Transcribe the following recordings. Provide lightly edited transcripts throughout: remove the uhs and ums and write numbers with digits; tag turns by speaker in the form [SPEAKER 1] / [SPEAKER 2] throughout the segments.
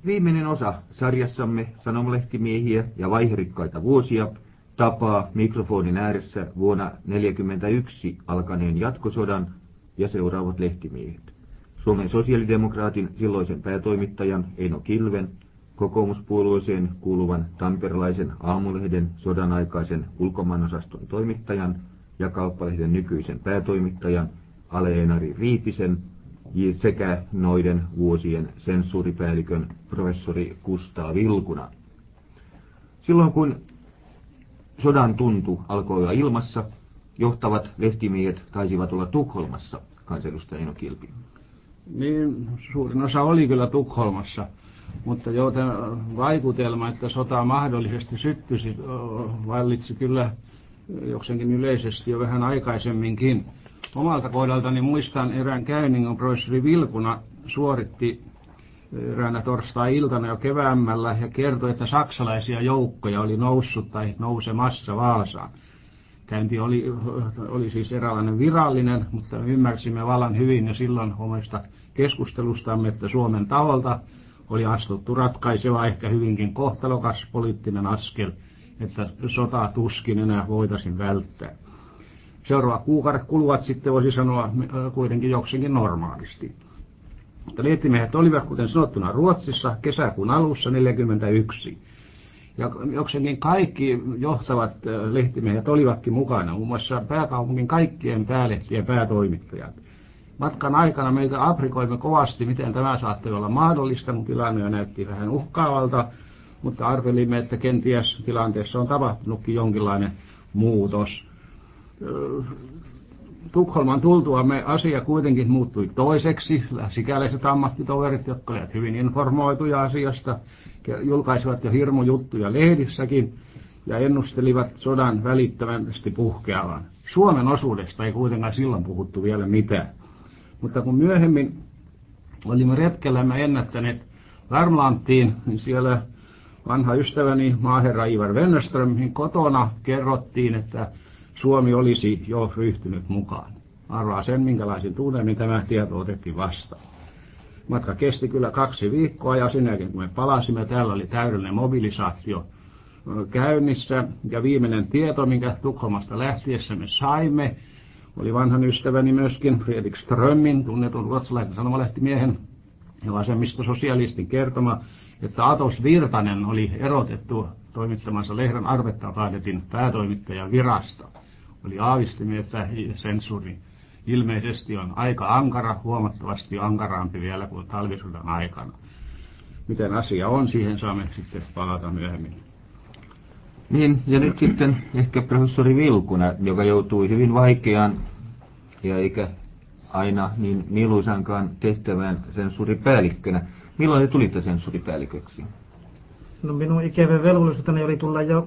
[SPEAKER 1] Viimeinen osa sarjassamme sanomalehtimiehiä ja vaiherikkaita vuosia tapaa mikrofonin ääressä vuonna 1941 alkaneen jatkosodan ja seuraavat lehtimiehet. Suomen sosiaalidemokraatin silloisen päätoimittajan Eino Kilven, kokoomuspuolueeseen kuuluvan tamperelaisen Aamulehden sodanaikaisen ulkomaanosaston toimittajan ja Kauppalehden nykyisen päätoimittajan Ale-Enari Riipisen sekä noiden vuosien sensuuripäällikön professori Kustaa Vilkuna. Silloin kun sodan tuntu alkoi olla ilmassa, johtavat lehtimiehet taisivat olla Tukholmassa, kansanedustaja Eino Kilpi.
[SPEAKER 2] Niin, suurin osa oli kyllä Tukholmassa, mutta tämä vaikutelma, että sota mahdollisesti syttyisi, vallitsi kyllä jokseenkin yleisesti jo vähän aikaisemminkin. Omalta kohdaltani muistan erään käynnin, kun professori Vilkuna suoritti eräänä torstai-iltana jo keväämmällä ja kertoi, että saksalaisia joukkoja oli noussut tai nousemassa Vaasaan. Käynti oli siis eräänlainen virallinen, mutta me ymmärsimme vallan hyvin jo silloin omasta keskustelustamme, että Suomen taholta oli astuttu ratkaiseva, ehkä hyvinkin kohtalokas poliittinen askel, että sota tuskin enää voitaisiin välttää. Seuraavat kuukaudet kuluvat sitten, voisi sanoa, kuitenkin jokseenkin normaalisti. Mutta lehtimiehet olivat, kuten sanottuna, Ruotsissa kesäkuun alussa 1941. Ja jokseenkin kaikki johtavat lehtimiehet olivatkin mukana, muun muassa pääkaupungin kaikkien päälehtien päätoimittajat. Matkan aikana meiltä aprikoimme kovasti, miten tämä saattoi olla mahdollista, kun tilanne näytti vähän uhkaavalta, mutta arvelimme, että kenties tilanteessa on tapahtunutkin jonkinlainen muutos. Tukholman tultuamme asia kuitenkin muuttui toiseksi. Sikäläiset ammattitoverit, jotka olivat hyvin informoituja asiasta, julkaisivat jo hirmujuttuja lehdissäkin ja ennustelivat sodan välittömästi puhkeavan. Suomen osuudesta ei kuitenkaan silloin puhuttu vielä mitään. Mutta kun myöhemmin olimme retkellämme ennättäneet Värmlantiin, niin siellä vanha ystäväni maaherra Ivar Wennerströmin kotona kerrottiin, että Suomi olisi jo ryhtynyt mukaan. Arvaa sen, minkälaisin tunnelmin tämä tieto otettiin vastaan. Matka kesti kyllä 2 viikkoa ja sen jälkeen kun me palasimme, täällä oli täydellinen mobilisaatio käynnissä. Ja viimeinen tieto, minkä Tukholmasta lähtiessä me saimme, oli vanhan ystäväni myöskin Fredrik Strömmin, tunnetun ruotsalaisen sanomalehtimiehen ja vasemmistososialistin kertoma, että Atos Virtanen oli erotettu toimittamansa lehden Arbetarbadetin päätoimittajan virasta. Oli aavistimme, että sensuuri ilmeisesti on aika ankara, huomattavasti ankaraampi vielä kuin talvisodan aikana. Miten asia on, siihen saamme sitten palata myöhemmin.
[SPEAKER 1] Niin, ja nyt sitten ehkä professori Vilkuna, joka joutui hyvin vaikeaan ja eikä aina niin mieluisankaan tehtävään sensuuripäällikkönä. Milloin te tulitte sensuuripäälliköksi?
[SPEAKER 3] No minun ikävä velvollisuuteni oli tulla jo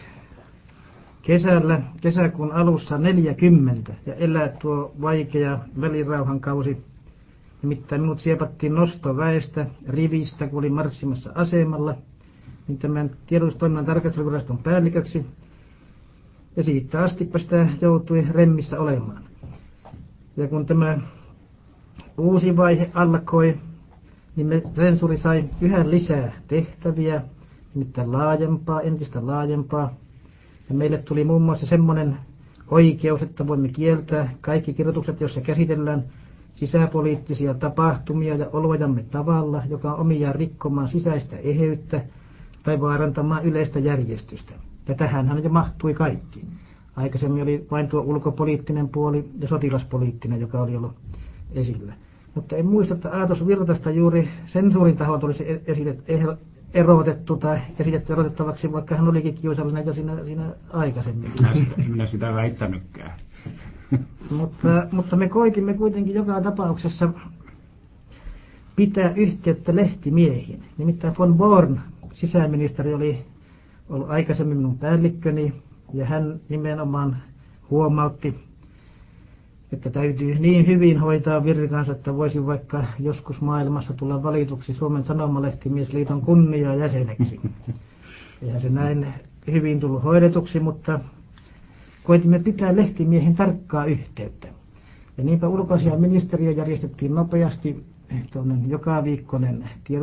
[SPEAKER 3] kesäkuun alussa 40 ja elää tuo vaikea välirauhan kausi. Nimittäin minut siepattiin nostoväestä rivistä, kun olin marssimassa asemalla, niin tämän tiedotustoiminnan tarkastusviraston päälliköksi. Ja siitä astipä sitä joutui remmissä olemaan. Ja kun tämä uusi vaihe alkoi, niin sensuuri sai yhä lisää tehtäviä, nimittäin entistä laajempaa. Ja meille tuli muun muassa semmoinen oikeus, että voimme kieltää kaikki kirjoitukset, joissa käsitellään sisäpoliittisia tapahtumia ja olojamme tavalla, joka on omiaan rikkomaan sisäistä eheyttä tai vaarantamaan yleistä järjestystä. Ja tähänhän jo mahtui kaikki. Aikaisemmin oli vain tuo ulkopoliittinen puoli ja sotilaspoliittinen, joka oli ollut esillä. Mutta en muista, että Aatos Virtasta juuri sensuurin taholta olisi erotettu tai esitetty erotettavaksi, vaikka hän olikin kiusallinen jo siinä aikaisemmin.
[SPEAKER 2] Minä sitä väittänytkään.
[SPEAKER 3] mutta me koitimme kuitenkin joka tapauksessa pitää yhteyttä lehtimiehiin. Nimittäin von Born, sisäministeri, oli ollut aikaisemmin minun päällikköni, ja hän nimenomaan huomautti, että täytyy niin hyvin hoitaa virkansa, että voisi vaikka joskus maailmassa tulla valituksi Suomen Sanomalehtimies-liiton kunniajäseneksi. Eihän se näin hyvin tullut hoidetuksi, mutta koitimme pitää lehtimiehin tarkkaa yhteyttä. Ja niinpä ulkoasiainministeriö järjestettiin nopeasti joka viikkoinen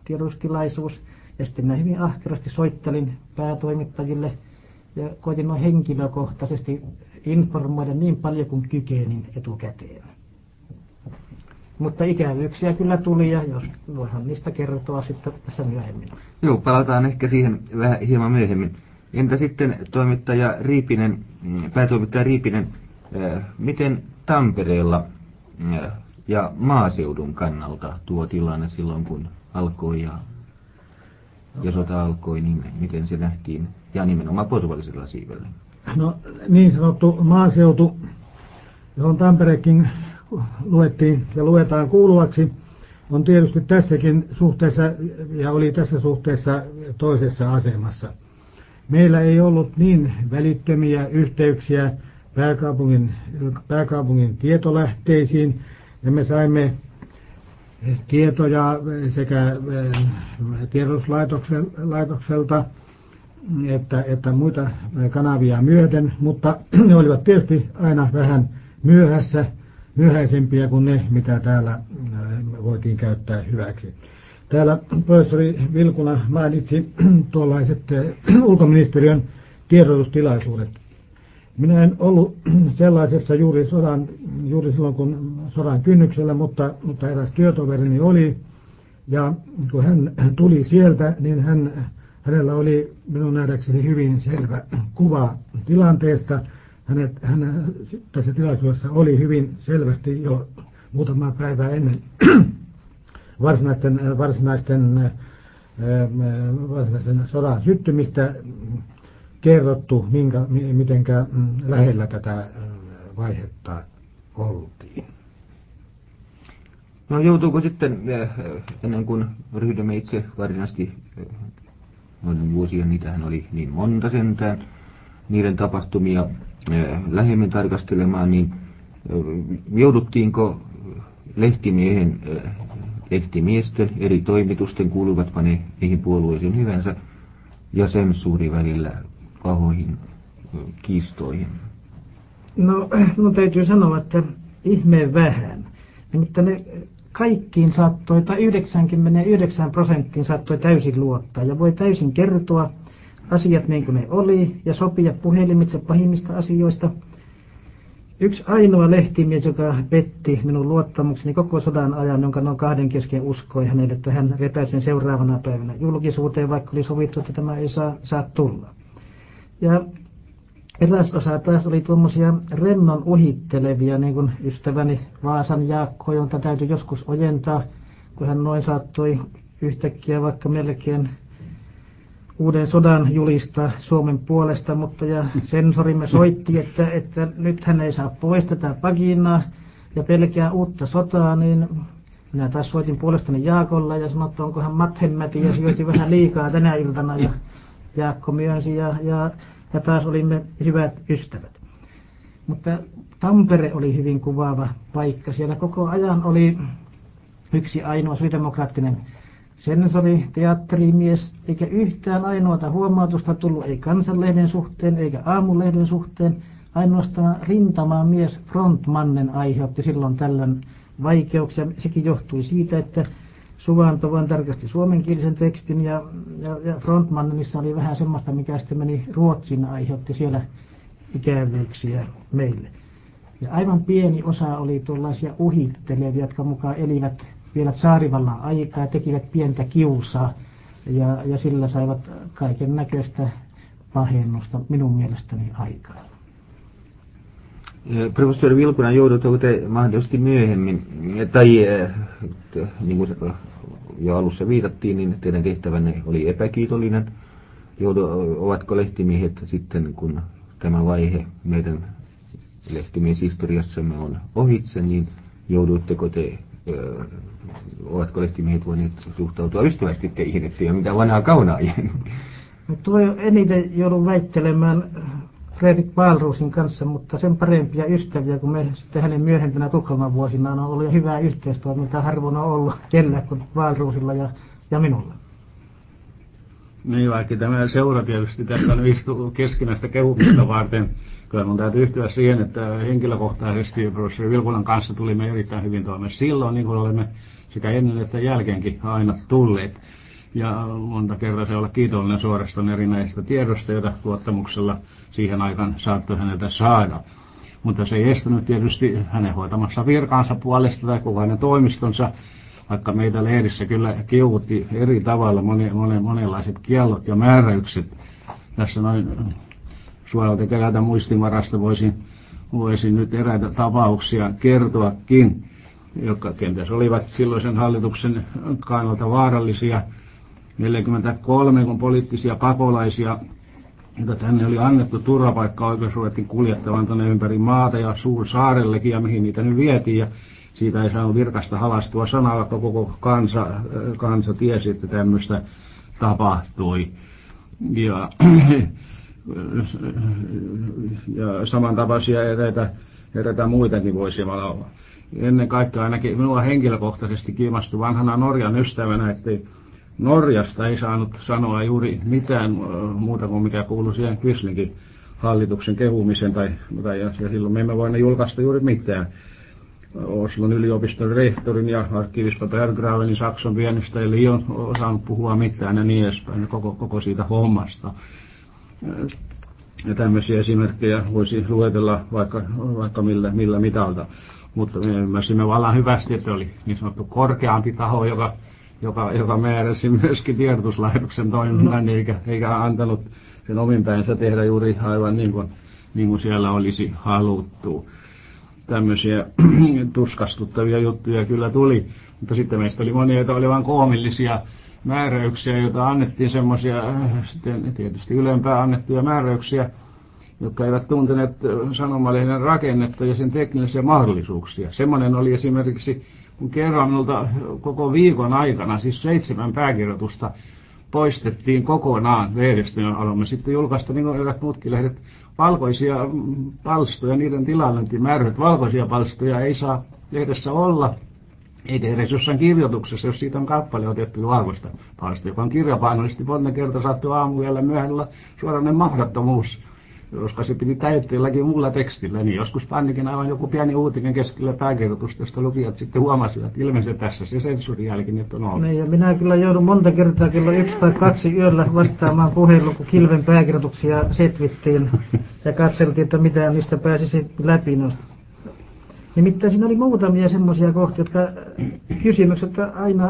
[SPEAKER 3] tiedotustilaisuus. Ja sitten minä hyvin ahkerasti soittelin päätoimittajille ja koitin noin henkilökohtaisesti informoida niin paljon kuin kykenin etukäteen. Mutta ikävyyksiä kyllä tuli ja jos voihan niistä kertoa sitten tässä myöhemmin.
[SPEAKER 1] Joo, palataan ehkä siihen vähän hieman myöhemmin. Entä sitten päätoimittaja Riipinen, miten Tampereella ja maaseudun kannalta tuo tilanne silloin kun alkoi ja sota alkoi, niin miten se nähtiin ja nimenomaan porvallisella siivellä?
[SPEAKER 4] No niin sanottu maaseutu, johon Tamperekin luettiin ja luetaan kuuluvaksi, on tietysti tässäkin suhteessa ja oli tässä suhteessa toisessa asemassa. Meillä ei ollut niin välittömiä yhteyksiä pääkaupungin tietolähteisiin ja me saimme tietoja sekä tiedotuslaitokselta että muita kanavia myöten, mutta ne olivat tietysti aina vähän myöhäisempiä kuin ne, mitä täällä voitiin käyttää hyväksi. Täällä professori Vilkuna mainitsi tuollaiset ulkoministeriön tiedotustilaisuudet. Minä en ollut sellaisessa juuri silloin kun sodan kynnyksellä, mutta eräs työtoverini oli. Ja kun hän tuli sieltä, niin hänellä oli minun nähdäkseni hyvin selvä kuva tilanteesta. Hän tässä tilaisuudessa oli hyvin selvästi jo muutamaa päivää ennen varsinaisten sodan syttymistä kerrottu, mitenkä lähellä tätä vaihetta oltiin.
[SPEAKER 1] No joutuuko sitten, ennen kuin ryhdymme itse varsinaisesti noin vuosia, niitähän oli niin monta sentään, niiden tapahtumia lähemmin tarkastelemaan, niin jouduttiinko lehtimiesten eri toimitusten, kuuluvatpa ne niihin puolueisiin hyvänsä, ja sensuuri välillä pahoihin kiistoihin?
[SPEAKER 3] No, minun täytyy sanoa, että ihmeen vähän. Nimittäin ne kaikkiin saattoi, tai 99% saattoi täysin luottaa, ja voi täysin kertoa asiat niin kuin ne oli, ja sopia puhelimitse pahimmista asioista. Yksi ainoa lehtimies, joka petti minun luottamukseni koko sodan ajan, jonka noin kahden kesken uskoi hänelle, että hän repäisi sen seuraavana päivänä julkisuuteen, vaikka oli sovittu, että tämä ei saa tulla. Ja eräs osa taas oli tuommoisia rennon uhittelevia, niin kuin ystäväni Vaasan Jaakko, jonka täytyy joskus ojentaa, kun hän noin saattoi yhtäkkiä vaikka melkein uuden sodan julistaa Suomen puolesta, mutta ja sensorimme soitti, että nyt hän ei saa pois tätä paginaa ja pelkää uutta sotaa, niin minä taas soitin puolestani Jaakolla ja sanoin, että onkohan Mathemmäti ja sijoitin vähän liikaa tänä iltana ja Jaakko myönsi ja taas olimme hyvät ystävät. Mutta Tampere oli hyvin kuvaava paikka. Siellä koko ajan oli yksi ainoa sosiaalidemokraattinen sensori, teatterimies, eikä yhtään ainoata huomautusta tullut, ei Kansanlehden suhteen eikä Aamulehden suhteen. Ainoastaan rintamaan mies Frontmannen aiheutti silloin tällöin vaikeuksia. Sekin johtui siitä, että Suvanto vain tarkasti suomenkielisen tekstin ja Frontmannissa oli vähän semmoista, mikä sitten meni Ruotsin, aiheutti siellä ikävyyksiä meille. Ja aivan pieni osa oli tuollaisia uhittelevia, jotka mukaan elivät vielä tsaarivallan aikaa ja tekivät pientä kiusaa ja sillä saivat kaiken näköistä pahennusta minun mielestäni aikaa.
[SPEAKER 1] Professori Vilkuna, joudutko te mahdollisesti myöhemmin, tai niin kuin jo alussa viitattiin, niin teidän tehtävänne oli epäkiitollinen. Ovatko lehtimiehet sitten, kun tämä vaihe meidän lehtimieshistoriassamme on ohitse, niin joudutteko te, ovatko lehtimiehet voineet suhtautua ystävästi teihin, ettei ole mitään vanhaa kaunaajien?
[SPEAKER 3] Tuo eniten joudun väittelemään Fredrik Wahlroosin kanssa, mutta sen parempia ystäviä, kun me sitten hänen myöhempänä Tukholman vuosinaan on ollut jo hyvää yhteistyötä, mitä harvoin on ollut kellään kuin Wahlroosilla ja minulla.
[SPEAKER 2] Niin, vaikka tämä seura tietysti tässä on istuu keskinäistä kehumista varten. Kyllä mun täytyy yhtyä siihen, että henkilökohtaisesti professori Vilkunan kanssa tulimme erittäin hyvin toimeen silloin, niin kuin olemme sekä ennen että jälkeenkin aina tulleet. Ja monta kertaa se olla kiitollinen suorastaan erinäisistä tiedosta, joita luottamuksella siihen aikaan saattoi häneltä saada. Mutta se ei estänyt tietysti hänen hoitamassa virkaansa puolesta tai koko hänen toimistonsa, vaikka meitä lehdissä kyllä kiukutti eri tavalla monenlaiset kiellot ja määräykset. Tässä noin suojalta kerätä muistivarasta voisin nyt eräitä tapauksia kertoakin, jotka kenties olivat silloisen hallituksen kannalta vaarallisia. 1943, kun poliittisia pakolaisia, joita tänne oli annettu turvapaikkaoikeus, ruvettiin kuljettamaan tuonne ympäri maata ja Suursaarellekin, ja mihin niitä nyt vietiin, ja siitä ei saanut virkasta halastua sanaa, vaikka koko kansa tiesi, että tämmöistä tapahtui. Ja samantapaisia eräitä muitakin voisi olla. Ennen kaikkea ainakin minua henkilökohtaisesti kiimastui vanhana Norjan ystävänä, että Norjasta ei saanut sanoa juuri mitään muuta kuin mikä kuului siihen Quislingin hallituksen kehumisen, ja silloin me emme voineet julkaista juuri mitään. Oslon yliopiston rehtorin ja arkkivispa Berggravenin Sakson vienistä ei ole osannut puhua mitään ja niin edespäin koko siitä hommasta. Ja tämmöisiä esimerkkejä voisi luetella vaikka millä mitalta. Mutta me ymmärsimme vallan hyvästi, että oli niin sanottu korkeampi taho, joka määräsi myöskin tiedotuslaitoksen toiminnan, eikä antanut sen ominpäinsä tehdä juuri aivan niin kuin siellä olisi haluttu. Tämmöisiä tuskastuttavia juttuja kyllä tuli, mutta sitten meistä oli monia, joita oli vain koomillisia määräyksiä, joita annettiin semmoisia, sitten tietysti ylempää annettuja määräyksiä, jotka eivät tunteneet sanomalehden rakennetta ja sen teknisiä mahdollisuuksia. Semmoinen oli esimerkiksi, kun kerran minulta koko viikon aikana, siis 7 pääkirjoitusta, poistettiin kokonaan lehdestä, ja aloimme sitten julkaista, niin kuin eivät muutkin lehdet, valkoisia palstoja, niiden tilalle määrät. Valkoisia palstoja ei saa lehdessä olla, eikä edes jossain kirjoituksessa, jos siitä on kappale otettu valkoista palstoja, joka on kirjapainollisesti monta kertaa saattoi aamuyöllä myöhällä suorainen mahdottomuus, koska se piti täyttää jollakin muulla tekstillä. Niin joskus pannikin aivan joku pieni uutinen keskellä pääkirjoitusta, josta lukijat sitten huomasivat, että ilmeisesti tässä se sensuurijälki nyt on ollut.
[SPEAKER 3] Niin, ja minä kyllä joudun monta kertaa kello 1 tai 2 yöllä vastaamaan puhelu, kun Kilven pääkirjoituksia setvittiin ja katseltiin, että mitä niistä pääsisi läpi. No. Nimittäin siinä oli muutamia semmoisia kohtia, jotka kysymykset aina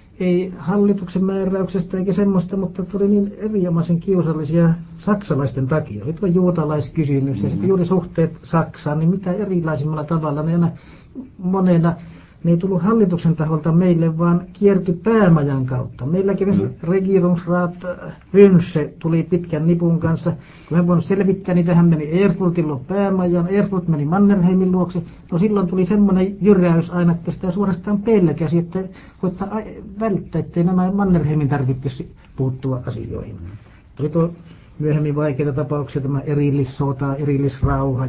[SPEAKER 3] ei hallituksen määräyksestä eikä semmoista, mutta tuli niin erinomaisen kiusallisia saksalaisten takia. Nyt on juutalaiskysymys ja sitten juuri suhteet Saksaan, niin mitä erilaisimmalla tavalla ne aina monena. Ne ei tullut hallituksen taholta meille, vaan kiertyi päämajan kautta. Meilläkin Regierungsrat Wünsche tuli pitkän nipun kanssa. Kun me voin selvittää, niin tähän meni Erfurtin luo päämajan, Erfurt meni Mannerheimin luokse. No silloin tuli semmoinen jyräys aina, että sitä suorastaan pelkäsi, että koittaa välttää, ettei nämä Mannerheimin tarvitsisi puuttua asioihin. Tuli tuo myöhemmin vaikeita tapauksia, tämä erillissota, erillisrauha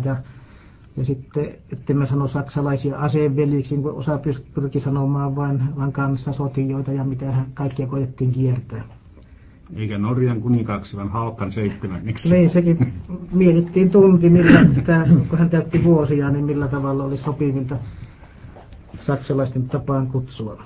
[SPEAKER 3] ja sitten, että mä sano saksalaisia aseveljiksi, kun osa pyrki sanomaan vain kanssasotijoita ja mitä kaikkia koetettiin kiertää.
[SPEAKER 2] Eikä Norjan kuninkaaksi, vaan Haakon 7.
[SPEAKER 3] Niin, sekin mietittiin tunti, kun hän täytti vuosia, niin millä tavalla oli sopivinta saksalaisten tapaan kutsua.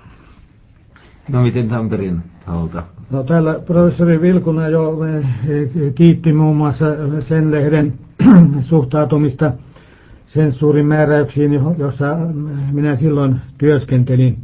[SPEAKER 1] No miten Tampereen taholta?
[SPEAKER 4] No täällä professori Vilkuna jo kiitti muun muassa sen lehden suhtautumista sensuurin määräyksiin, jossa minä silloin työskentelin.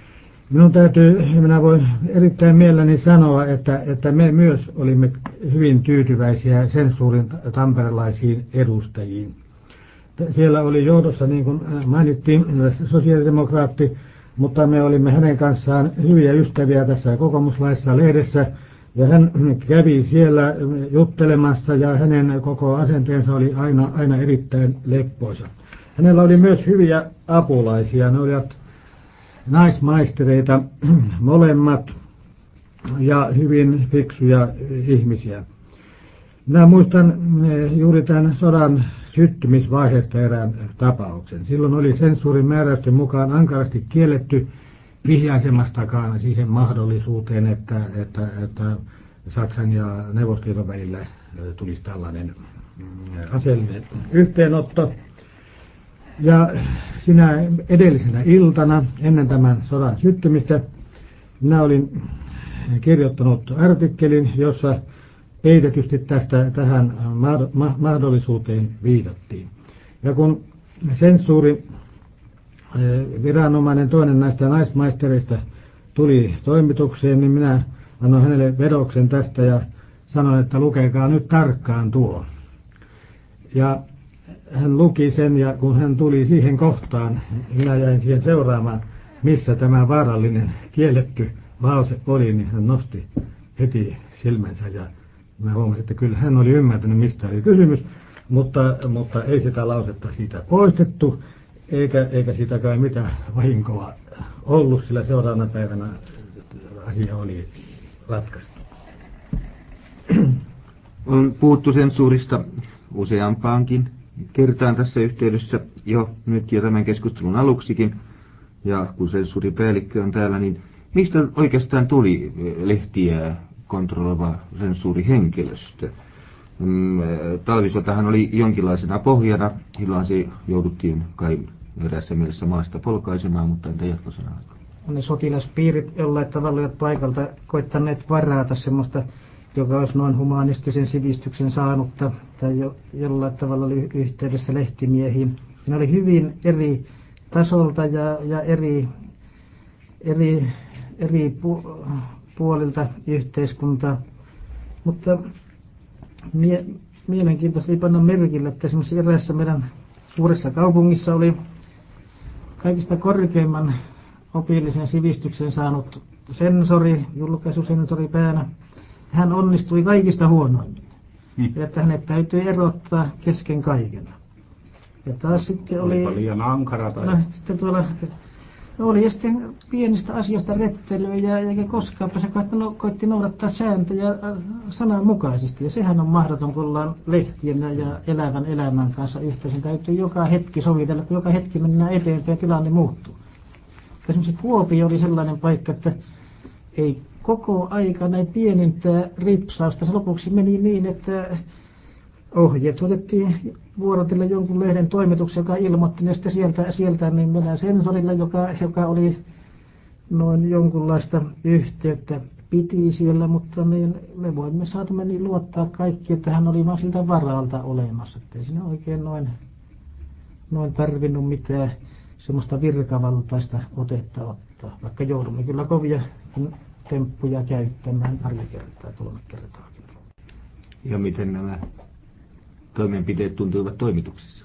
[SPEAKER 4] Minä voin erittäin mielelläni sanoa, että me myös olimme hyvin tyytyväisiä sensuurin tamperelaisiin edustajiin. Siellä oli johdossa, niin kuin mainittiin, sosiaalidemokraatti, mutta me olimme hänen kanssaan hyviä ystäviä tässä kokoomuslaisessa lehdessä, ja hän kävi siellä juttelemassa, ja hänen koko asenteensa oli aina erittäin leppoisa. Hänellä oli myös hyviä apulaisia, ne olivat naismaistereita molemmat, ja hyvin fiksuja ihmisiä. Minä muistan juuri tämän sodan syttymisvaiheesta erään tapauksen. Silloin oli sensuurin määräysten mukaan ankarasti kielletty vihjaisemastakaan siihen mahdollisuuteen, että Saksan ja Neuvostoliiton välillä tulisi tällainen aseellinen yhteenotto. Ja sinä edellisenä iltana, ennen tämän sodan syttymistä, minä olin kirjoittanut artikkelin, jossa peitetysti tähän mahdollisuuteen viitattiin. Ja kun sensuuri viranomainen, toinen näistä naismaistereista, tuli toimitukseen, niin minä annoin hänelle vedoksen tästä ja sanoin, että lukekaa nyt tarkkaan tuo. Ja hän luki sen, ja kun hän tuli siihen kohtaan, minä jäin siihen seuraamaan, missä tämä vaarallinen kielletty lause oli, niin hän nosti heti silmänsä, ja mä huomasin, että kyllä hän oli ymmärtänyt, mistä oli kysymys, mutta ei sitä lausetta siitä poistettu, eikä siitä kai mitään vahinkoa ollut, sillä seuraavana päivänä asia oli ratkaistu.
[SPEAKER 1] On puhuttu sensuurista useampaankin kertaan tässä yhteydessä jo nyt ja tämän keskustelun aluksikin. Ja kun sensuuripäällikkö on täällä, niin mistä oikeastaan tuli lehtiä kontrolloiva sensuurihenkilöstö? Talvisotahan oli jonkinlaisena pohjana, silloin se jouduttiin kai eräässä mielessä maasta polkaisemaan, mutta entä jatkosana aikaa?
[SPEAKER 3] Ne sotilaspiirit jollain tavalla ovat paikalta koittaneet varata semmoista, joka olisi noin humanistisen sivistyksen saanutta tai jollain tavalla oli yhteydessä lehtimiehiin. Ne oli hyvin eri tasolta ja eri puolilta yhteiskuntaa, mutta mielenkiintoista oli panna merkille, että esimerkiksi eräässä meidän suuressa kaupungissa oli kaikista korkeimman opillisen sivistyksen saanut sensori, julkaisusensori päänä. Hän onnistui kaikista huonoimmin, että hänet täytyy erottaa kesken kaiken. Ja taas sitten oli
[SPEAKER 2] liian ankara tai...
[SPEAKER 3] No, sitten tuolla oli sitten pienistä asioista rettelyä eikä koskaan se koitti noudattaa sääntöjä sananmukaisesti. Ja sehän on mahdoton, kun ollaan lehtien ja elävän elämän kanssa yhteisen. Täytyy joka hetki sovitella, kun joka hetki mennään eteenpäin ja tilanne muuttuu. Esimerkiksi Kuopio oli sellainen paikka, että ei koko aika näin pienintää ripsausta. Se lopuksi meni niin, että ohjeet otettiin vuorotellen jonkun lehden toimituksen, joka ilmoitti, ja sitten sieltä niin mennään sensorilla, joka oli noin jonkunlaista yhteyttä piti siellä, mutta niin me saatamme niin luottaa kaikki, että hän oli vaan siltä varalta olemassa, ettei siinä oikein noin tarvinnut mitään semmoista virkavaltaista otetta ottaa, vaikka joudumme kyllä kovia temppuja käyttämään pari kertaa, 3 kertaakin.
[SPEAKER 1] Ja miten nämä toimenpiteet tuntuivat toimituksissa?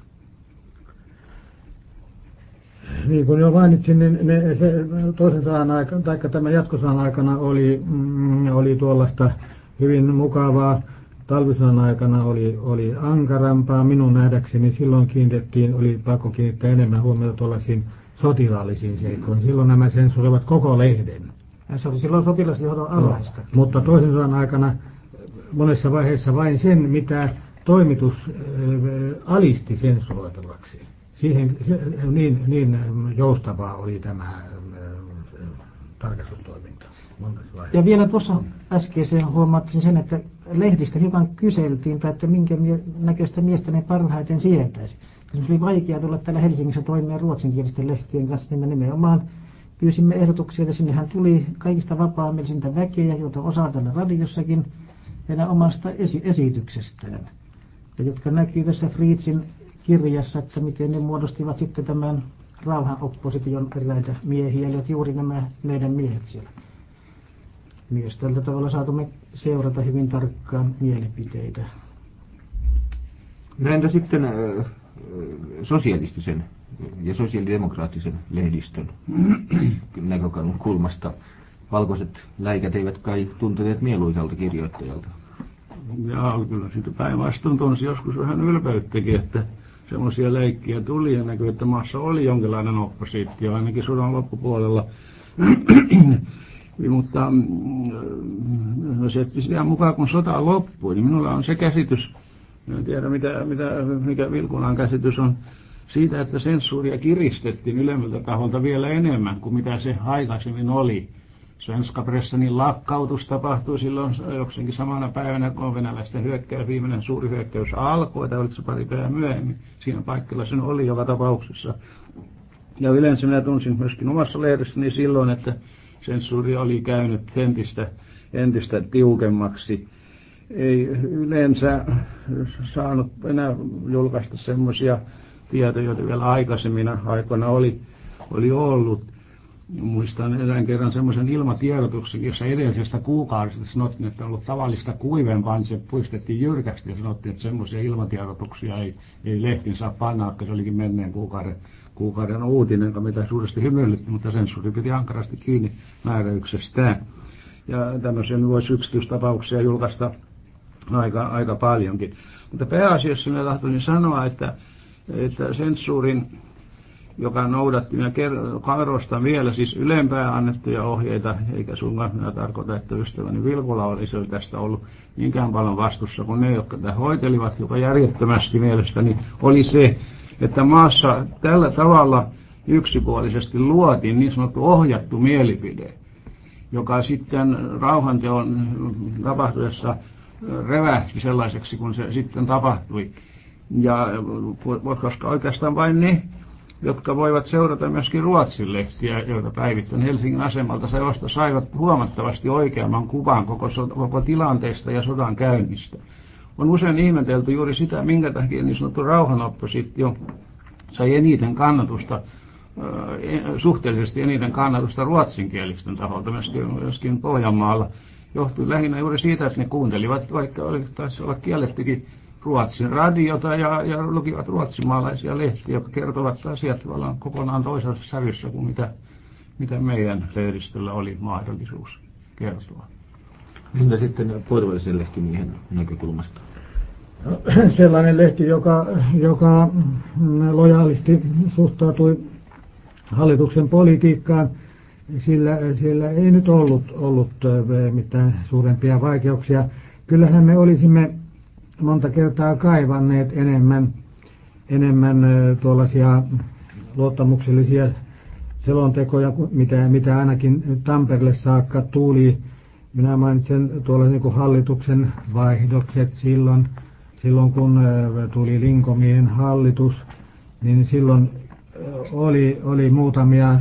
[SPEAKER 4] Niin kuin jo mainitsin, niin se toisen sodan aikana, tai tämän jatkosodan aikana oli tuollaista hyvin mukavaa. Talvisodan aikana oli ankarampaa. Minun nähdäkseni silloin oli pakko kiinnittää enemmän huomiota tuollaisiin sotilaallisiin seikkoihin. Silloin nämä sensuroivat koko lehden.
[SPEAKER 3] Ja se oli silloin sotilasjohdon alaista.
[SPEAKER 4] Mutta toisen sodan aikana monessa vaiheessa vain sen, mitä toimitus alisti sensuroitavaksi. Niin joustavaa oli tämä tarkastustoiminta.
[SPEAKER 3] Ja vielä tuossa äskeiseen huomattiin sen, että lehdistä hiukan kyseltiin, että minkä näköistä miestä ne parhaiten sietäisi. Se oli vaikea tulla täällä Helsingissä toimia ruotsinkielisten lehtien kanssa, niin me nimenomaan pyysimme ehdotuksia, että sinnehän tuli kaikista vapaamielisintä väkeä, joita osaa täällä radiossakin, heidän omasta esityksestään. Ja jotka näkyy tässä Fritzin kirjassa, että miten ne muodostivat sitten tämän rauhanopposition eräitä miehiä, eli juuri nämä meidän miehet siellä. Myös tällä tavalla saatumme seurata hyvin tarkkaan mielipiteitä.
[SPEAKER 1] No entä sitten sosialistisen ja sosiaalidemokraattisen lehdistön näkökulman kulmasta? Valkoiset läikät eivät kai tuntuneet mieluisalta kirjoittajalta.
[SPEAKER 2] Jaa, kyllä siitä päinvastoin tunsi joskus vähän ylpeyttäkin, että semmoisia leikkiä tuli ja näkyy, että maassa oli jonkinlainen oppositio, ainakin sodan loppupuolella. Mutta se vielä mukaan, kun sota loppui, niin minulla on se käsitys, en tiedä mikä Vilkunan käsitys on, siitä, että sensuuria kiristettiin ylemmältä taholta vielä enemmän kuin mitä se aikaisemmin oli. Svenska Pressenin lakkautus tapahtui silloin jokseenkin samana päivänä, kun venäläisten viimeinen suuri hyökkäys alkoi, tai oliko se pari päivää myöhemmin. Siinä paikalla sen oli joka tapauksessa. Ja yleensä minä tunsin myöskin omassa lehdessäni silloin, että sensuuri oli käynyt entistä tiukemmaksi. Ei yleensä saanut enää julkaista semmoisia tietoja, joita vielä aikaisemmin aikoina oli ollut. Muistan erään kerran semmoisen ilmatiedotuksen, jossa edellisestä kuukaudesta sanottiin, että on ollut tavallista kuivempaa, niin se puistettiin jyrkästi ja sanottiin, että semmoisia ilmatiedotuksia ei lehtiin saa panna, vaikka se olikin menneen kuukauden uutinen, joka mitä suuresti hymyilytti, mutta sensuuri piti ankarasti kiinni määräyksestään. Ja tämmöisiä voisi yksityistapauksia julkaista aika paljonkin. Mutta pääasiassa minä tahtoisin sanoa, että sensuurin, joka noudatti, minä korostan vielä siis ylempää annettuja ohjeita, eikä suinkaan minä tarkoita, että ystäväni Vilkula olisi tästä ollut niinkään paljon vastuussa kuin ne, jotka tätä hoitelivat, joka järjettömästi mielestäni oli se, että maassa tällä tavalla yksipuolisesti luotiin niin sanottu ohjattu mielipide, joka sitten rauhanteon tapahtuessa revähti sellaiseksi, kun se sitten tapahtui. Ja koska oikeastaan vain ne, jotka voivat seurata myöskin Ruotsin lehtiä, joita päivittäin Helsingin asemalta saivat huomattavasti oikeamman kuvan koko tilanteesta ja sodan käynnistä. On usein ihmetelty juuri sitä, minkä takia niin sanottu rauhanoppositio sai eniten kannatusta, suhteellisesti eniten kannatusta ruotsinkielisten taholta, myöskin Pohjanmaalla. Johtui lähinnä juuri siitä, että ne kuuntelivat, vaikka taisi olla kiellettykin Ruotsin radiota ja lukivat ruotsimaalaisia lehtiä, jotka kertovat asiat tavallaan kokonaan toisessa sävyssä kuin mitä meidän lehdistöllä oli mahdollisuus kertoa.
[SPEAKER 1] Entä sitten porvallisen lehtimiehen näkökulmasta?
[SPEAKER 4] No, sellainen lehti, joka lojaalisti suhtautui hallituksen politiikkaan, sillä ei nyt ollut mitään suurempia vaikeuksia. Kyllähän me olisimme monta kertaa kaivanneet enemmän tuollaisia luottamuksellisia selontekoja, mitä ainakin Tampereelle saakka tuli. Minä mainitsen tuollaisen niin hallituksen vaihdokset silloin kun tuli Linkomiehen hallitus, niin silloin oli muutamia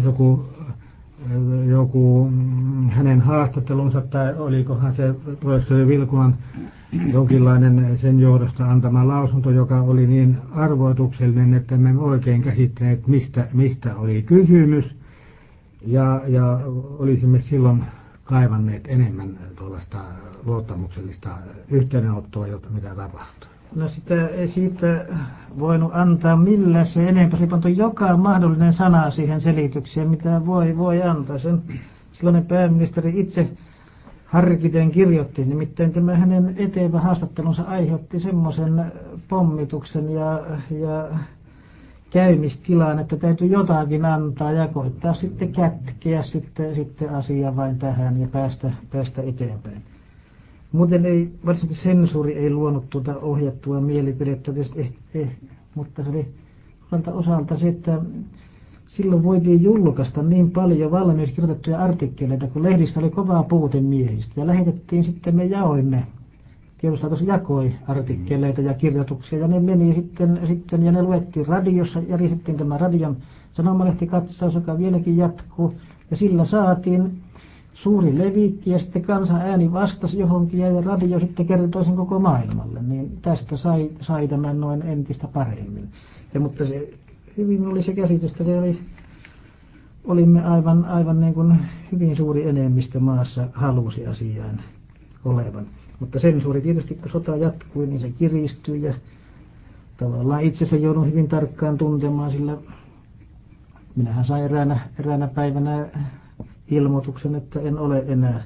[SPEAKER 4] joku hänen haastattelunsa, tai olikohan se professori Vilkunan jonkinlainen sen johdosta antama lausunto, joka oli niin arvoituksellinen, että me oikein käsittäneet, mistä oli kysymys, ja olisimme silloin kaivanneet enemmän tuollaista luottamuksellista yhteydenottoa, mitä tapahtui.
[SPEAKER 3] No sitä ei siitä voinut antaa millään se enempää. Se pantu joka mahdollinen sana siihen selitykseen, mitä voi antaa. Sen silloinen pääministeri itse harkiten kirjoitti, nimittäin tämä hänen etevä haastattelunsa aiheutti semmoisen pommituksen ja käymistilaan, että täytyy jotakin antaa ja koittaa sitten kätkeä sitten asia vain tähän ja päästä eteenpäin. Muuten ei, varsinkin sensuuri ei luonut tuota ohjattua mielipidettä, mutta se oli osalta se, että silloin voitiin julkaista niin paljon valmiiksi kirjoitettuja artikkeleita, kun lehdissä oli kovaa puute miehistä. Ja lähetettiin sitten, me jaoimme, tiedostalaitos jakoi artikkeleita ja kirjoituksia, ja ne meni sitten ja ne luettiin radiossa, järjestettiin tämä radion sanomalehtikatsaus, joka vieläkin jatkuu, ja sillä saatiin suuri levikki, ja sitten kansan ääni vastasi johonkin, ja radio sitten kertoi sen koko maailmalle, niin tästä sai tämän noin entistä paremmin. Mutta se hyvin oli se käsitys, että olimme aivan niin kuin hyvin suuri enemmistö maassa halusi asiaan olevan. Mutta sensuuri tietysti, kun sota jatkui, niin se kiristyi, ja tavallaan itse se joudun hyvin tarkkaan tuntemaan, sillä minähän sain eräänä päivänä ilmoituksen, että en ole enää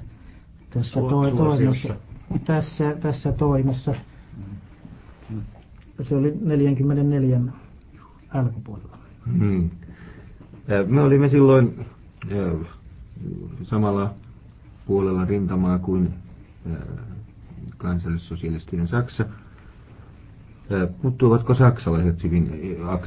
[SPEAKER 3] tässä toimessa. Se oli 44 alkupuolella.
[SPEAKER 1] Me olimme silloin samalla puolella rintamaa kuin kansallissosialistinen Saksa. Puuttuvatko saksalaiset hyvin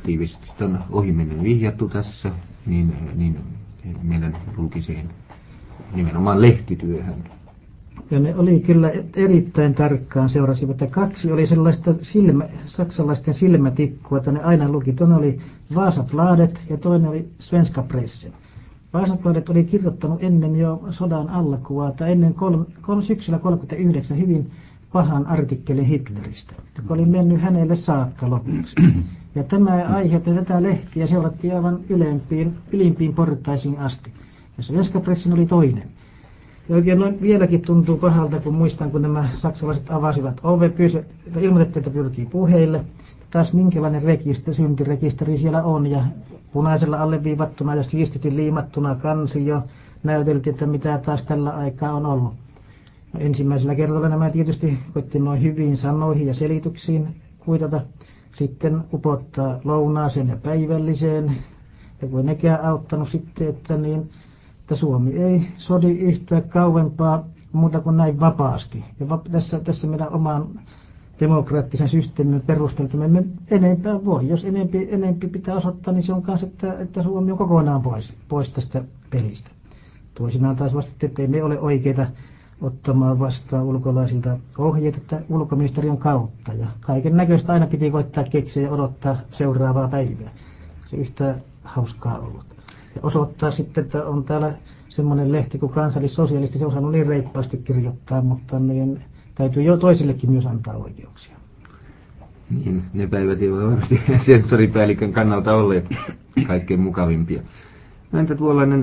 [SPEAKER 1] aktiivisesti? On ohimennen vihjattu tässä niin meidän julkiseen nimenomaan lehtityöhön.
[SPEAKER 3] Ja ne oli kyllä erittäin tarkkaan seurasivat, että kaksi oli sellaista saksalaisten silmätikkua, että ne aina luki. Toinen oli Vasabladet ja toinen oli Svenska Pressen. Vasabladet oli kirjoittanut ennen jo sodan alkua, tai ennen syksyllä 1939 hyvin pahan artikkelin Hitleristä, joka oli mennyt hänelle saakka lopuksi. Ja tämä aiheutti tätä lehtiä seurattiin aivan ylimpiin portaisiin asti. Ja Svenska Pressen oli toinen. Ja oikein vieläkin tuntuu pahalta, kun muistan, kun nämä saksalaiset avasivat oven, ilmoitettiin, että pyrkii puheille. Taas minkälainen syntirekisteri siellä on, ja punaisella alleviivattuna ja siististi liimattuna kansi jo näyteltiin, että mitä taas tällä aikaa on ollut. No, ensimmäisellä kerralla nämä tietysti koitti noin hyviin sanoihin ja selityksiin kuitata, sitten upottaa lounaaseen ja päivälliseen, ja kun nekään auttanut sitten, että Suomi ei sodi yhtään kauempaa muuta kuin näin vapaasti. Ja tässä meidän oman demokraattisen systeemin perusteella me emme enempää voi. Jos enempi pitää osoittaa, niin se on myös, että Suomi on kokonaan pois tästä pelistä. Toisinaan taas vastattiin, että ei me ole oikeita ottamaan vastaan ulkolaisilta ohjeita, että ulkoministeriön kautta. Ja kaiken näköistä aina piti koittaa keksiä ja odottaa seuraavaa päivää. Se yhtä hauskaa ollut. Ja osoittaa sitten, että on täällä semmoinen lehti kuin Kansallissosialisti, se on osannut niin reippaasti kirjoittaa, mutta niin täytyy jo toisillekin myös antaa oikeuksia.
[SPEAKER 1] Niin, ne päivät eivät varmasti sensoripäällikön kannalta olleet kaikkein mukavimpia. Entä tuollainen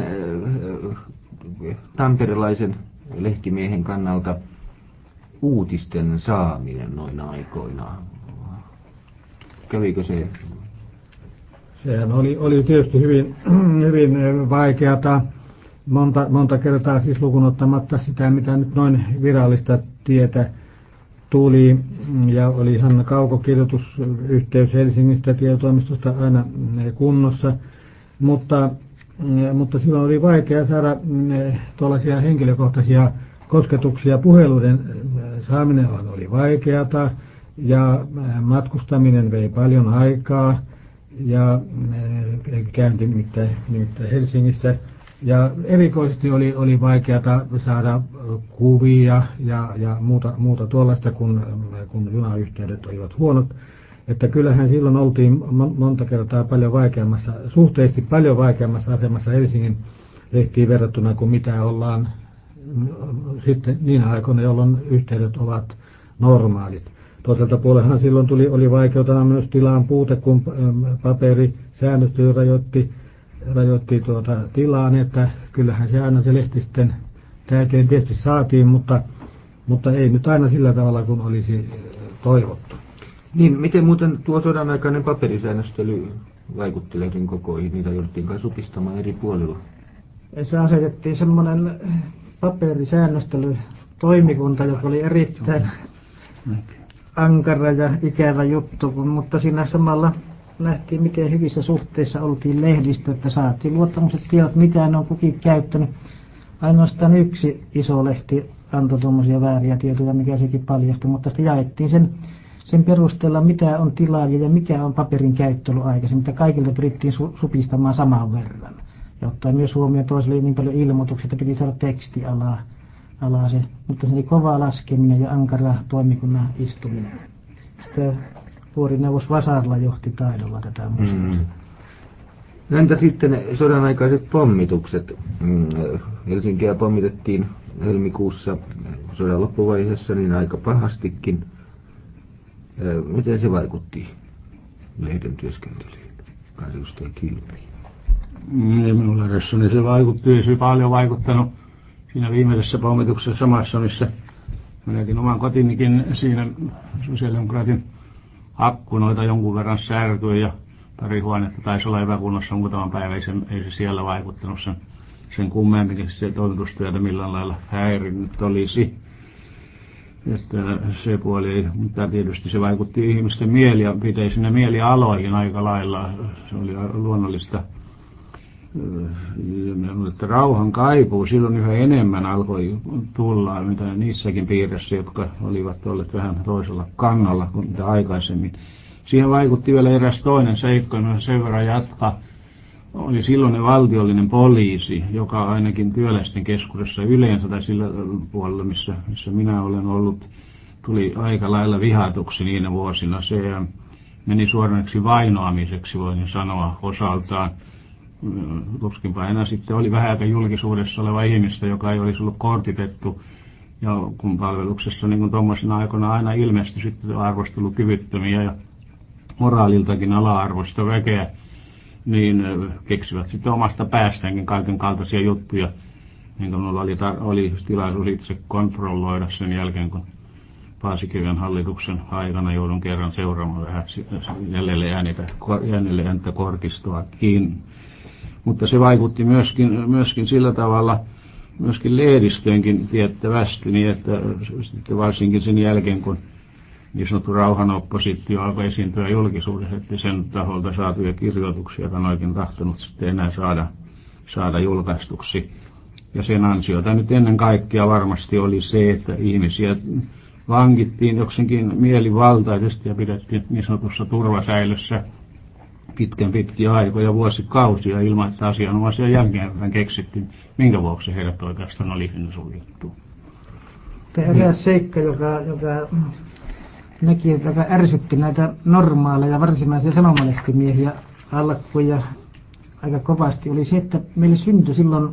[SPEAKER 1] tamperelaisen lehtimiehen kannalta uutisten saaminen noina aikoina? Kävikö se?
[SPEAKER 4] Sehän oli tietysti hyvin vaikeata. Monta kertaa siis lukuun ottamatta sitä, mitä nyt noin virallista tietä tuli, ja oli ihan kaukokirjoitusyhteys Helsingistä tietoimistosta aina kunnossa, mutta silloin oli vaikea saada tuollaisia henkilökohtaisia kosketuksia. Puheluiden saaminen oli vaikeata, ja matkustaminen vei paljon aikaa, ja käynti nimittäin Helsingissä. Ja erikoisesti oli vaikeata saada kuvia ja muuta tuollaista, kun junayhteydet olivat huonot. Että kyllähän silloin oltiin monta kertaa suhteellisesti paljon vaikeammassa asemassa Helsingin lehtiin verrattuna kuin mitä ollaan sitten niin aikoina, jolloin yhteydet ovat normaalit. Toiselta puoleltahan silloin oli vaikeutena myös tilan puute, kun paperisäännöstö rajoitti tilaan, että kyllähän se aina se lehti sitten täyteen tietysti saatiin, mutta ei nyt aina sillä tavalla, kun olisi toivottu.
[SPEAKER 1] Niin, miten muuten tuo sodan aikainen paperisäännöstely vaikutti lehden kokoihin? Niitä jouduttiin kai supistamaan eri puolilla.
[SPEAKER 3] Se asetettiin semmoinen paperisäännöstelytoimikunta, joka oli erittäin ankara ja ikävä juttu, mutta siinä samalla nähtiin, miten hyvissä suhteissa oltiin lehdistö, että saatiin luottamukset tiedot, mitä ne on kukin käyttänyt. Ainoastaan yksi iso lehti antoi tuommoisia vääriä tietoja, mikä sekin paljastui, mutta sitten jaettiin sen perusteella, mitä on tilaajia ja mikä on paperin käyttö ollut aikaisemmin, mutta kaikilta pyrittiin supistamaan saman verran. Ja ottaa myös huomioon, toisella oli niin paljon ilmoituksia, että piti saada tekstialaa se, mutta se oli kova laskeminen ja ankara toimikunnan istuminen. Sitten vuorineuvos Vasarla johti taidolla tätä muistusta.
[SPEAKER 1] Entä sitten sodan aikaiset pommitukset? Helsinkiä pommitettiin helmikuussa sodan loppuvaiheessa niin aika pahastikin. Miten se vaikutti lehden työskentelyyn, kansanedustaja Kilpi?
[SPEAKER 2] Ei minulla ressoni se vaikutti, ei se paljon vaikuttanut siinä viimeisessä pommituksessa samassa, missä minäkin oman kotinikin siinä sosiaalidemokraatin akkunoita jonkun verran särkyi ja pari huonetta taisi olla epäkunnossa muutaman päivän, ei se siellä vaikuttanut sen kummemmin se toimitustyötä millään lailla häirinnyt olisi. Että se puoli ei, mutta tietysti se vaikutti ihmisten mielipiteisiin ja mielialoihin aika lailla. Se oli luonnollista. Että rauhan kaipuu silloin yhä enemmän alkoi tulla, mitä niissäkin piirissä, jotka olivat olleet vähän toisella kannalla kuin mitä aikaisemmin. Siihen vaikutti vielä eräs toinen seikko, sen verran jatkaa. oli silloinen valtiollinen poliisi, joka ainakin työläisten keskuudessa yleensä tai sillä puolella, missä minä olen ollut, tuli aika lailla vihatuksi niinä vuosina. Se meni suoranaksi vainoamiseksi, voin sanoa osaltaan. Tuskinpa enää sitten oli vähän aika julkisuudessa oleva ihmistä, joka ei olisi ollut kortitettu. Ja kun palveluksessa niin tuommoisena aikoina aina ilmestyi sitten arvostelukyvyttömiä ja moraaliltakin ala-arvoista väkeä, niin keksivät sitten omasta päästäänkin kaiken kaltaisia juttuja, niin kuin minulla oli tilaisuus itse kontrolloida sen jälkeen, kun Paasikiven hallituksen aikana joudun kerran seuraamaan vähän jäljelle ääntä kortistoakin. Mutta se vaikutti myöskin sillä tavalla, myöskin lehdistöönkin tiettävästi, niin että sitten varsinkin sen jälkeen, kun niin sanottu rauhanoppositio alkoi esiintyä julkisuudessa, että sen taholta saatuja kirjoituksia, joita on oikein tahtonut sitten enää saada julkaistuksi. Ja sen ansiota nyt ennen kaikkea varmasti oli se, että ihmisiä vankittiin jokseenkin mielivaltaisesti ja pidettiin niin sanotussa turvasäilössä pitkiä aikoja, vuosikausia, ilman että asianomaisia jälkeen keksittiin, minkä vuoksi heidät oikeastaan oli sinne suljettu.
[SPEAKER 3] Eräs seikka, joka näki, joka ärsytti näitä normaaleja varsinaisia sanomalehtimiehiä alkuun ja aika kovasti, oli se, että meille syntyi silloin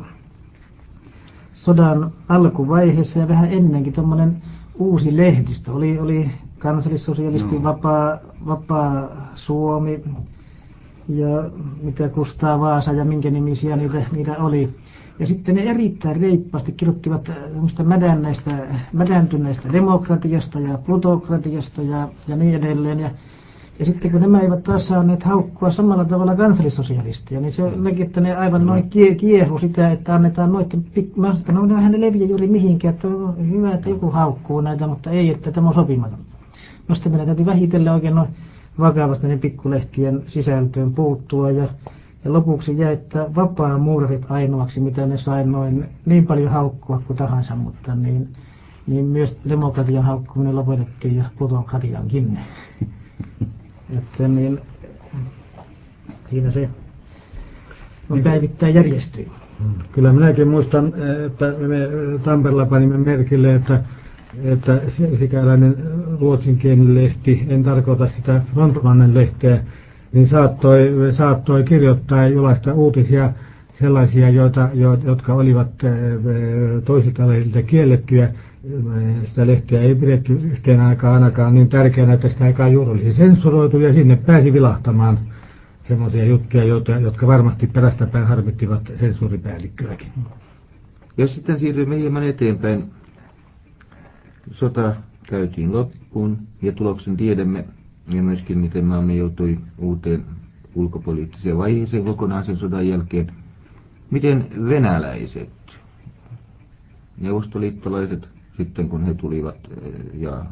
[SPEAKER 3] sodan alkuvaiheessa ja vähän ennenkin tuommoinen uusi lehdistö. Oli Kansallissosialisti, Vapaa Suomi ja mitä Kustaa Vaasa ja minkä nimisiä niitä oli. Ja sitten ne erittäin reippaasti kirjoittivat mädäntyneestä demokratiasta ja plutokratiasta ja niin edelleen. Ja sitten kun nämä eivät taas saaneet haukkua samalla tavalla kansallissosialistia, niin se näki, että ne aivan noin kiehu sitä, että annetaan noiden no eihän ne leviä juuri mihinkään, että on hyvä, että joku haukkuu näitä, mutta ei, että tämä on sopimaton. No sitten meidän täytyy vähitellen oikein noin vakavasti ne pikkulehtien sisältöön puuttua ja lopuksi jäi, että vapaamuurarit ainoaksi, mitä ne sai noin niin paljon haukkua kuin tahansa, mutta niin myös demokratian haukkuminen lopetettiin ja plutokratiankin. Että niin, siinä se on päivittäin järjestyi.
[SPEAKER 4] Kyllä minäkin muistan, että me Tampereella panimme merkille, että sikäläinen ruotsinkielinen lehti, en tarkoita sitä Frontmannen lehteä, niin saattoi kirjoittaa ja julkaista uutisia sellaisia, jotka olivat toisilta lehdiltä kiellettyjä. Sitä lehteä ei pidetty yhteen aikaan ainakaan niin tärkeänä, että sitä aikaa juuri olisi sensuroitu ja sinne pääsi vilahtamaan semmoisia juttuja, jotka varmasti perästäpäin harmittivat sensuuripäällikköäkin.
[SPEAKER 1] Jos sitten siirrymme hieman eteenpäin, sota käytiin loppuun ja tuloksen tiedämme ja myöskin miten maamme joutui uuteen ulkopoliittiseen vaiheeseen kokonaan sen sodan jälkeen. Miten venäläiset, neuvostoliittolaiset, sitten kun he tulivat ja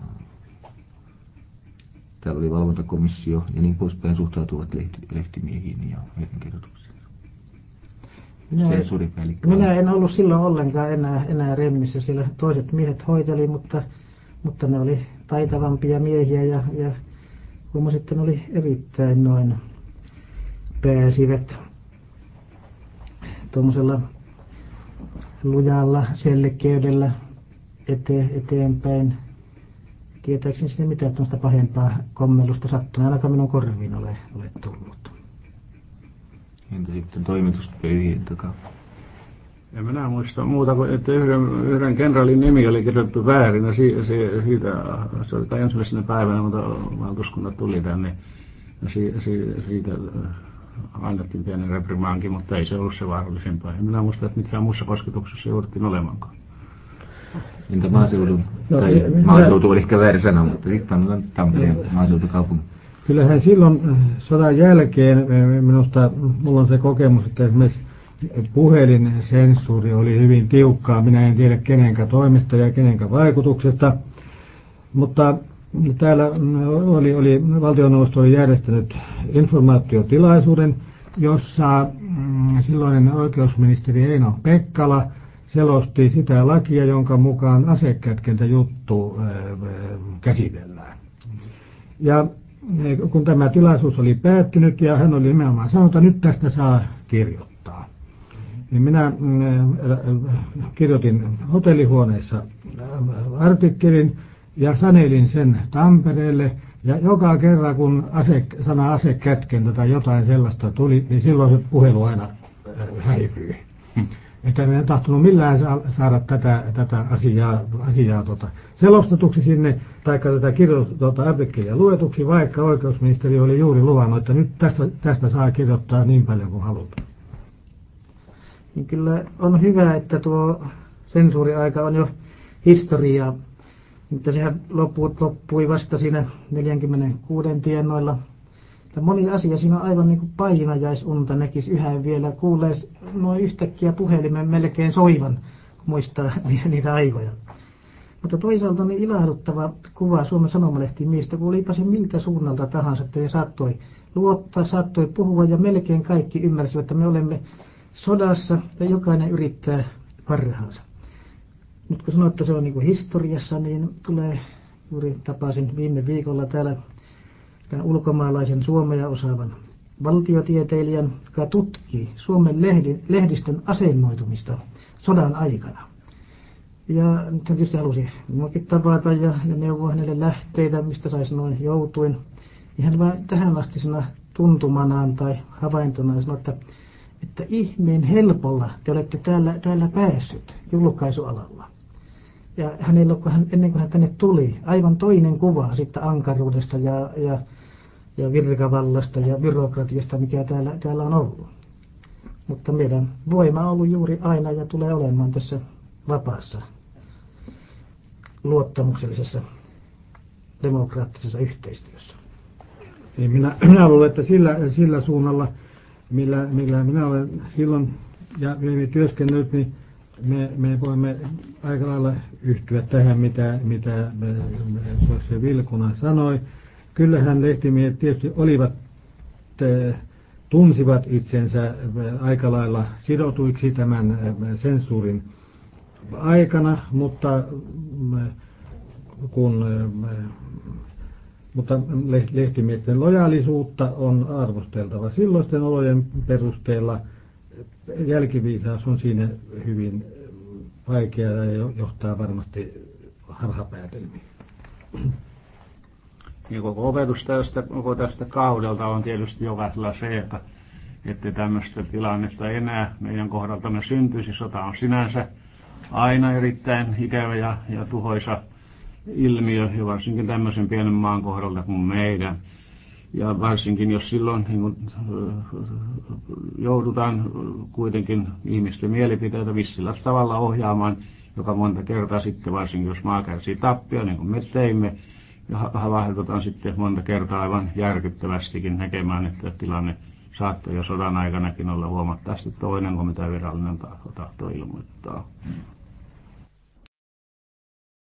[SPEAKER 1] täällä oli valvontakomissio ja niin poispäin, suhtautuvat lehtimiehiin ja heidän kirjoituksiin?
[SPEAKER 3] Minä en ollut silloin ollenkaan enää remmissä, sillä toiset miehet hoiteli, mutta ne oli taitavampia miehiä ja kun sitten oli erittäin noin pääsivät tuommoisella lujalla selkeydellä eteenpäin. Tietääkseni sinne mitään tuosta pahempaa kommellusta sattunut, ainakaan minun korviin ole tullut.
[SPEAKER 2] Entä sitten toimituspöyhien takaa? En minä muista muuta kuin, että yhden kenraalin nimi oli kirjoitettu väärin, ja se oli ensimmäisenä päivänä, mutta valtuuskunnat tuli tänne, ja siitä annettiin pienen reprimaankin, mutta ei se ollut se vaarallisempaa. En minä muista, että missään muussa kosketuksessa jouduttiin olemaankaan.
[SPEAKER 1] Entä maaseudun? Maaseutu oli ehkä väärä sana, mutta sitten on Tampereen maaseutukaupunki.
[SPEAKER 4] Kyllähän silloin sodan jälkeen mulla on se kokemus, että esimerkiksi puhelinsensuuri oli hyvin tiukkaa. Minä en tiedä kenenkä toimesta ja kenenkä vaikutuksesta, mutta täällä oli valtioneuvosto oli järjestänyt informaatiotilaisuuden, jossa silloinen oikeusministeri Eino Pekkala selosti sitä lakia, jonka mukaan asekätkentäjuttu käsitellään. Ja kun tämä tilaisuus oli päättynyt ja hän oli nimenomaan sanonut, että nyt tästä saa kirjoittaa. Niin minä kirjoitin hotellihuoneessa artikkelin ja sanelin sen Tampereelle. Ja joka kerran, kun sana asekätkentä tai jotain sellaista tuli, niin silloin se puhelu aina häipyi. Että en tahtonut millään saada tätä asiaa selostetuksi sinne, tai tätä artikkelia luetuksi, vaikka oikeusministeri oli juuri luvannut, että nyt tästä saa kirjoittaa niin paljon kuin halutaan.
[SPEAKER 3] Niin kyllä on hyvä, että tuo sensuuriaika on jo historiaa. Mutta sehän loppui vasta siinä 46 tienoilla. Ja moni asia siinä on aivan niin kuin painajaisunta näkisi yhä vielä. Kuulee noin yhtäkkiä puhelimen melkein soivan, kun muistaa niitä aikoja. Mutta toisaalta on niin ilahduttava kuva Suomen Sanomalehtiin miestä, kun olipa se miltä suunnalta tahansa, että ne saattoi luottaa, saattoi puhua ja melkein kaikki ymmärsivät, että me olemme sodassa ja jokainen yrittää parhaansa. Nyt kun sanoit, että se on niin kuin historiassa, niin tulee, juuri tapasin viime viikolla täällä ulkomaalaisen suomea osaavan valtiotieteilijän, joka tutkii Suomen lehdistön asennoitumista sodan aikana. Ja nyt hän tietysti halusi minuakin tavata ja neuvoa hänelle lähteitä, mistä saisi noin joutuin. Ja hän vain tähän asti tuntumanaan tai havaintonaan sanoi, että ihmeen helpolla te olette täällä päässyt julkaisualalla. Ja hänellä on, ennen kuin hän tänne tuli, aivan toinen kuva sitten ankaruudesta ja virkavallasta ja byrokratiasta, mikä täällä on ollut. Mutta meidän voima on ollut juuri aina ja tulee olemaan tässä vapaassa, luottamuksellisessa, demokraattisessa yhteistyössä.
[SPEAKER 4] Niin minä luulen, että sillä suunnalla, millä minä olen silloin ja työskennellyt, niin me voimme aika lailla yhtyä tähän, mitä se Vilkuna sanoi. Kyllähän lehtimiehet tietysti tunsivat itsensä aika lailla sidotuiksi tämän sensuurin aikana, mutta lehtimiesten lojaalisuutta on arvosteltava silloisten olojen perusteella. Jälkiviisaus on siinä hyvin vaikeaa ja johtaa varmasti harhapäätelmiin.
[SPEAKER 2] Ja koko opetus tästä kaudelta on tietysti jokaisella se, että tämmöistä tilannetta enää meidän kohdaltamme syntyisi. Sota on sinänsä aina erittäin ikävä ja tuhoisa ilmiö, ja varsinkin tämmöisen pienen maan kohdalta kuin meidän. Ja varsinkin jos silloin niin joudutaan kuitenkin ihmisten mielipiteitä vissillä tavalla ohjaamaan, joka monta kertaa sitten, varsinkin jos maa kärsii tappia, niin kuin me teimme, ja havahdutaan sitten monta kertaa aivan järkyttävästikin näkemään, että tilanne saattoi jo sodan aikanakin olla huomattavasti toinen kuin mitä virallinen tahtoo ilmoittaa.